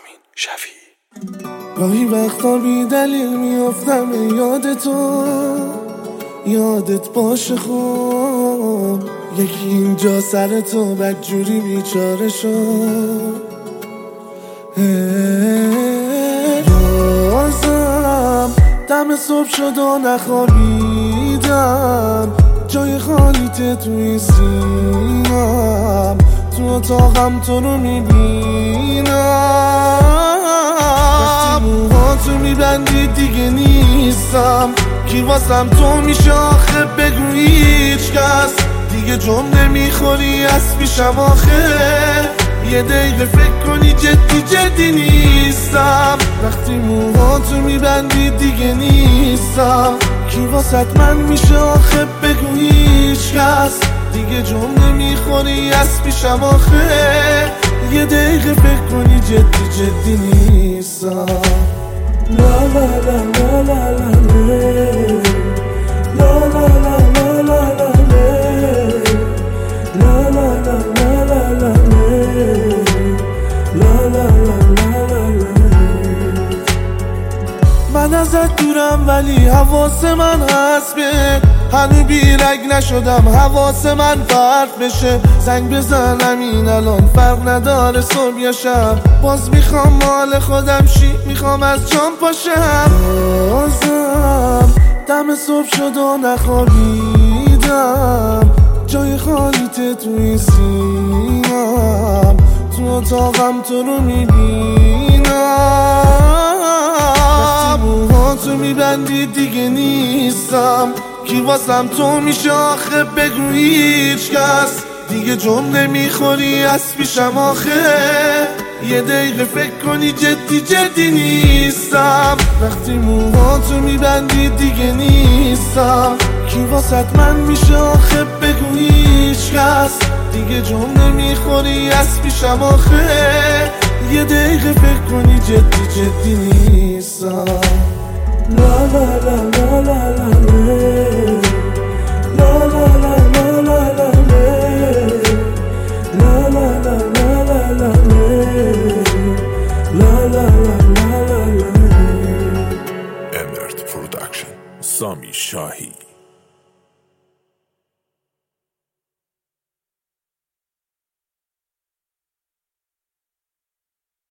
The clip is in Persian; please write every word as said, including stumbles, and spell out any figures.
سامین شفیعی. گاهی وقتا بی دلیل میافتم یاد تو، یادت باشه خوب یکی اینجا سر تو بدجوری بیچاره شد. یازم دم صبح شد و نخوابیدم، جای خالیت توی سینم، تو اتاقم تو رو میبینم. وقتی موهاتو میبندی دیگه نیستم، کی واسم تو میشه آخه بگو هیچ کس دیگه جمله میخوری از پیشم آخه یه دقیقه فکر کنی جدی جدی نیستم. وقتی موهاتو میبندی دیگه نیستم، کی واسط من میشه آخه بگو هیچ کس دیگه جمله میخوری از پیشم آخه یه دقیقه فکر کنی جدی جدی نیستم. لا لا لا لا لا لا لا لا لا لا لا. من ازت دورم ولی حواس من هست به هنو بیرگ نشدم، حواس من فرق بشه. زنگ بزنم این الان فرق نداره صبح یا شب، باز میخوام مال خودم شی، میخوام از جام پاشم. بازم دم صبح شد و نخوابیدم، جای خالیت توی سینم، تو اتاقم تو رو میبینم. وقتی موهاتو میبندی دیگه نیستم، کی واسم تو میشه آخه بگو هیچ کس دیگه جمله میخوری از پیشم آخه یه دقیقه فکر کنی جدی جدی نیستم. وقتی موهاتو میبندی دیگه نیستم، کی واسط من میشه آخه بگو هیچ کس دیگه جمله میخوری از پیشم آخه یه دقیقه فکر کنی جدی جدی نیستم. لا لا لا لا لا لا لا لا لا لا لا. امرت پروداکشن، سامی شاهی.